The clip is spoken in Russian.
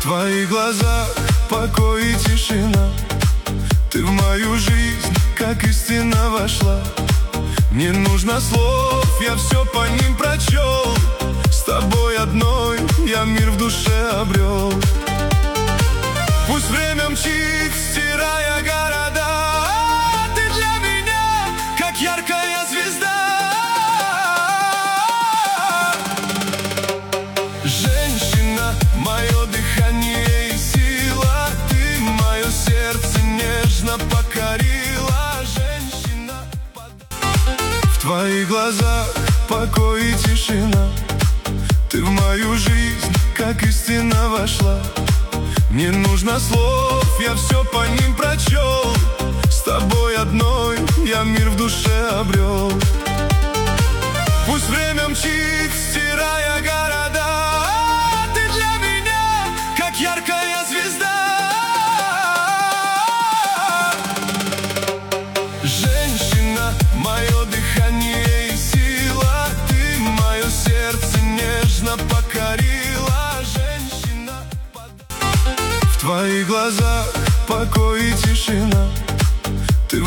твоих глазах покой и тишина. Ты в мою жизнь, как истина, вошла. Не нужно слов, я все по ним прочел. С тобой одной я мир в душе обрел. Пусть время мчит, стирая города, а ты для меня, как яркая звезда. Женщина, мое дыхание и сила, ты мое сердце нежно покорила. Женщина, в твоих глазах покой и тишина. Ты в мою жизнь, как истина, вошла. Не нужно слов, я все по ним прочел. С тобой одной я мир в душе обрел. Пусть время мчит, стирая города, а ты для меня, как яркая звезда. Женщина, мое дыхание и сила, ты мое сердце нежно покорила. Женщина, в твоих глазах покой и тишина.